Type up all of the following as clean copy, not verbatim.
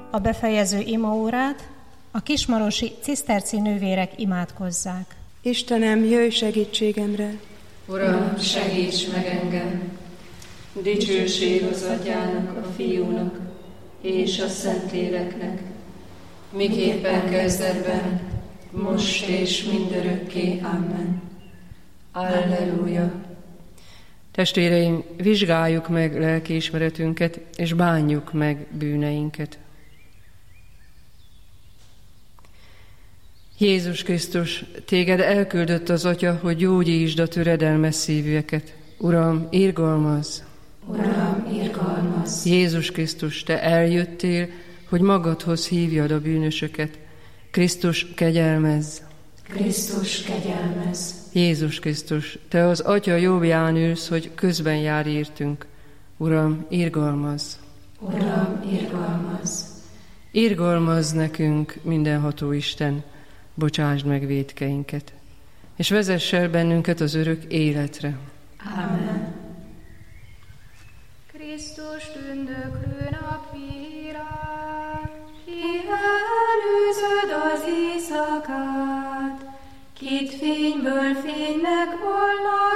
a befejező imaórát a kismarosi ciszterci nővérek imádkozzák. Istenem, jöjj segítségemre! Uram, segíts meg engem! Dicsőség az Atyának, a Fiúnak és a Szentléleknek, miképpen kezdetben, most és mindörökké. Amen. Alleluja! Testvéreim, vizsgáljuk meg lelkiismeretünket, és bánjuk meg bűneinket. Jézus Krisztus, téged elküldött az Atya, hogy gyógyítsd a töredelmes szívűeket. Uram, irgalmazz! Uram, irgalmazz! Jézus Krisztus, te eljöttél, hogy magadhoz hívjad a bűnösöket. Krisztus, kegyelmezz! Krisztus, kegyelmezz! Jézus Krisztus, te az Atya jobbján ülsz, hogy közben jár értünk. Uram, irgalmazz! Uram, irgalmazz! Irgalmazz nekünk, mindenható Isten, bocsásd meg vétkeinket, és vezess el bennünket az örök életre. Amen. Krisztus tündöklő napvilág, ki előzöd az éjszakát, kit fényből fénynek volna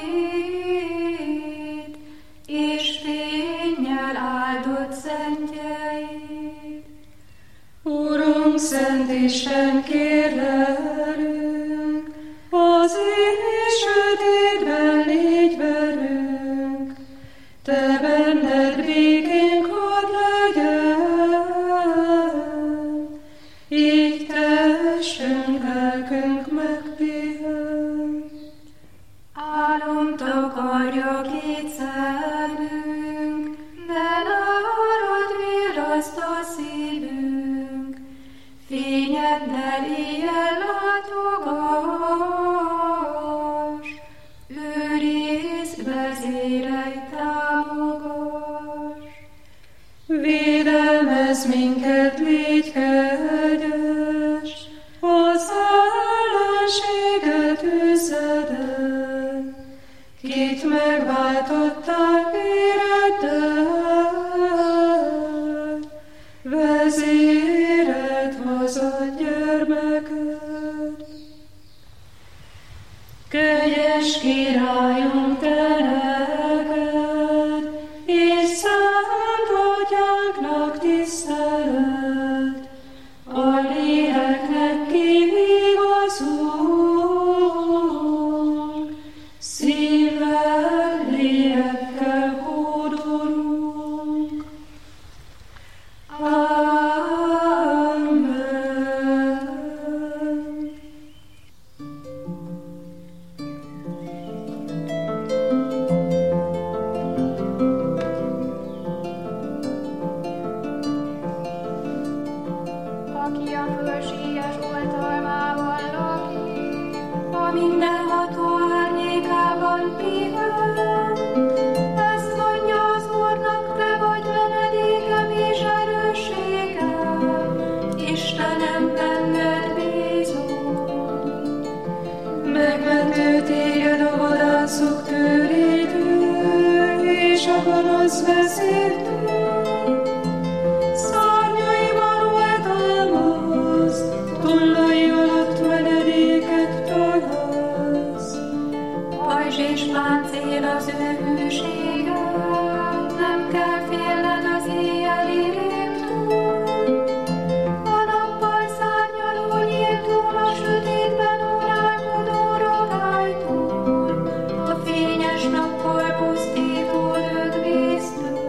hét, és fénnyel áldott szentjeid. Urunk, Szent Isten, kérlelünk, az éj sötétben légy velünk, te benned békénk hadd legyen, így testünk, lelkünk megpihen. Álom takarja két szemünk, de nárad virraszt a szívünk, fényeddel éjjel látogass, őrizd, vezérelj, támogass. Védelmezz minket, légy kegyes, az ellenséget üzed el, kit megváltottál véreddel, vezéred hazad gyermeked. Kegyes Királyunk, te neked, és szent Atyánknak tisztelet, a léleknek kivigazunk, szívvel, lélekkel hódolunk. Amen. Aki a fölséges oltalmában lakik, a mindenható árnyékában pihen, ezt mondja az Úrnak, te vagy menedékem és erősségem, Istenem, benned bízom. Megmentő téged a vadászok tőrétől, és a gonosz vezértől. Szárnyaiban oltalmaz, tollai alatt menedéket találsz. Pajzs és páncél az ő hűsége, nem kell félned az éjjeli rémtől. A nappal szárnyaló nyíltól, a sötétben órálkodó rogálytól, a fényes nappal pusztító lökvésztől.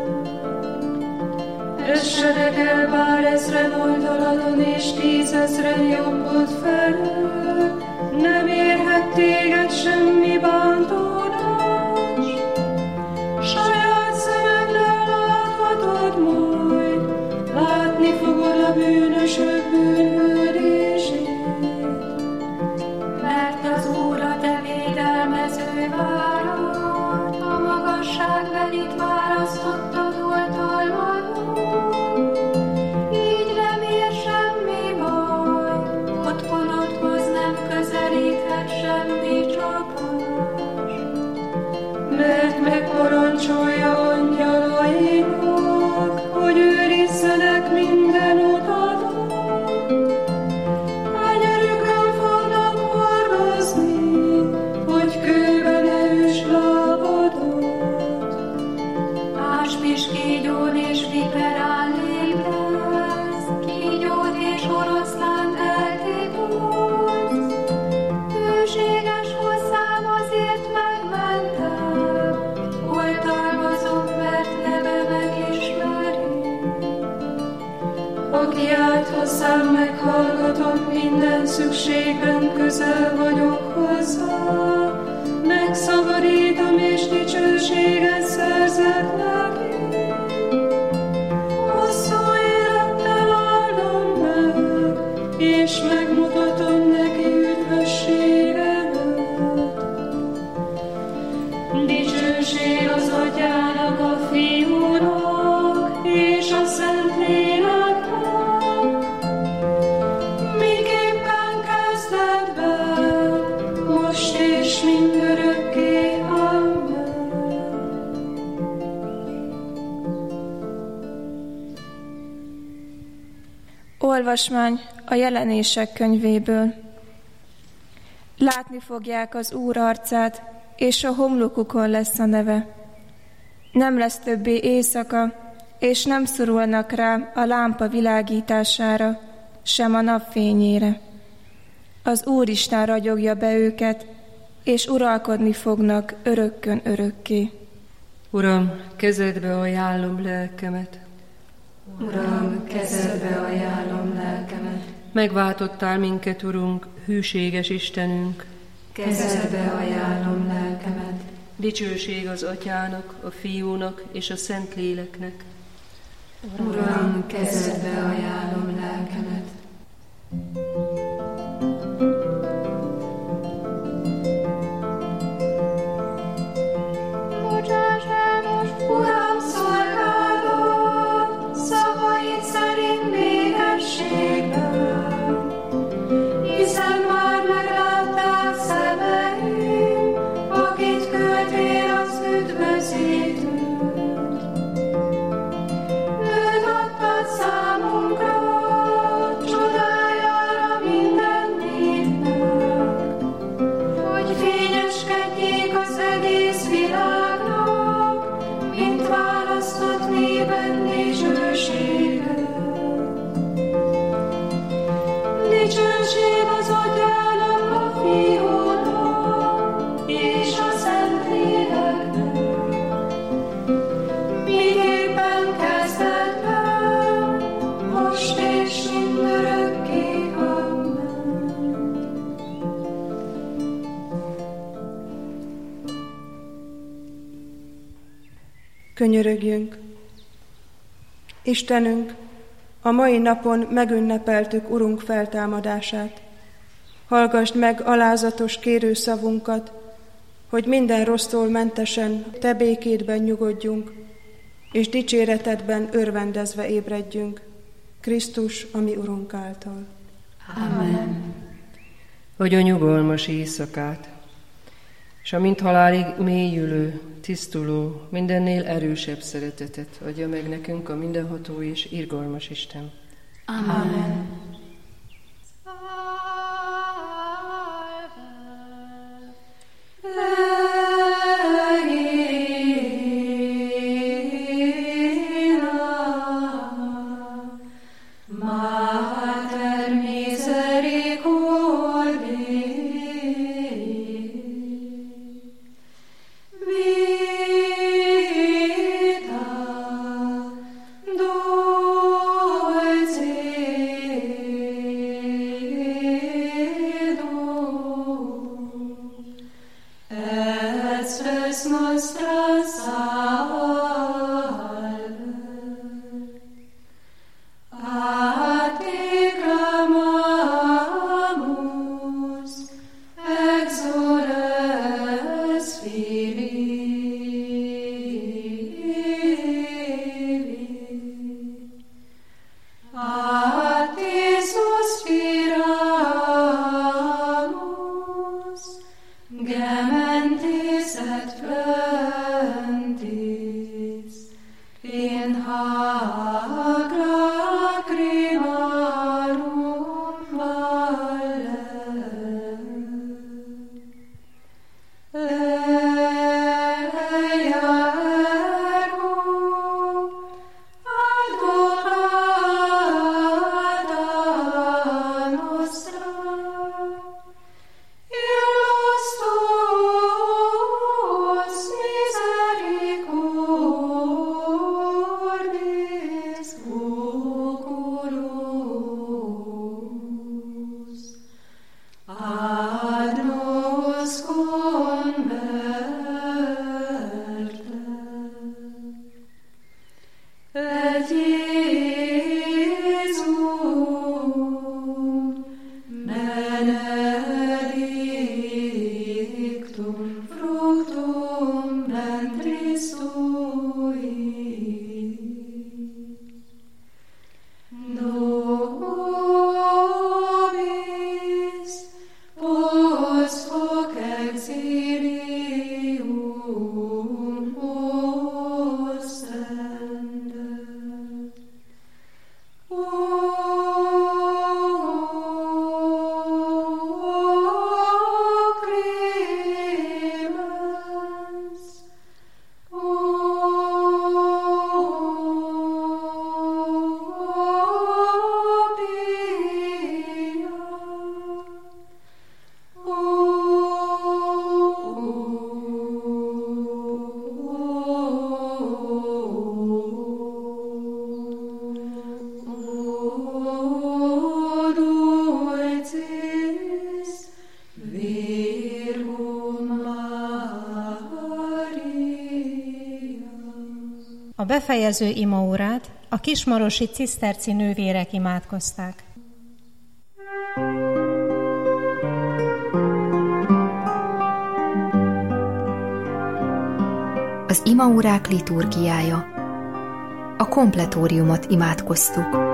Essenek el bár ezren oldaladon, és 10 000 jobbod felől, nem érhet téged semmi bántódás. Saját szemeddel láthatod majd, látni fogod a bűnösök bűnhődését. Mert az Úr a te védelmező várad, a magasságbelit választottad oltalmadon. Így nem ér semmi baj, otthonodhoz nem közelíthet semmi csapás. aki állt hozzám, meghallgatom, minden szükségben közel vagyok hozzá. Megszabadítom és dicsőséget szerzek neki. Hosszú élettel áldom meg, és megmutatom neki üdvösségemet. Dicsőség az Atyának, a Fiúnak és a Szentléleknek, miképpen kezdetben, most és mindörökké. Amen. Olvasmány a Jelenések könyvéből. Látni fogják az Úr arcát, és a homlokukon lesz a neve. Nem lesz többé éjszaka, és nem szorulnak rá a lámpa világítására, sem a napfényére. Az Úristen ragyogja be őket, és uralkodni fognak örökkön örökké. Uram, kezedbe ajánlom lelkemet. Uram, kezedbe ajánlom lelkemet. Megváltottál minket, Urunk, hűséges Istenünk. Kezedbe ajánlom lelkemet. Dicsőség az Atyának, a Fiúnak és a Szentléleknek. Uram, kezedbe ajánlom lelkemet. Bocsáss el most, Uram, szolgálat, szavaid szerint békességben, hiszen már meglátták szemeim, akit küldtél az üdvözítőt. Őt adtad számunkra, csodájára minden népnek, hogy fényeskedjék az egész világnak, mint választott népen dicsősége. Dicsőség az Atyának, a Fiúnak és a Szentléleknek, miképpen kezdetben, most és mindörökké. Amen. Könyörögjünk! Istenünk, a mai napon megünnepeltük Urunk feltámadását. Hallgasd meg alázatos kérőszavunkat, hogy minden rossztól mentesen Te békédben nyugodjunk, és dicséretedben örvendezve ébredjünk. Krisztus, a mi Urunk által. Amen. Hogy a nyugalmas éjszakát, és a mint halálig mélyülő, tisztuló, mindennél erősebb szeretetet adja meg nekünk a mindenható és irgalmas Isten. Amen. Mater misericordiae, vita dulcis A befejező imaórát a kismarosi ciszterci nővérek imádkozták. Az imaórák liturgiája. A kompletóriumot imádkoztuk.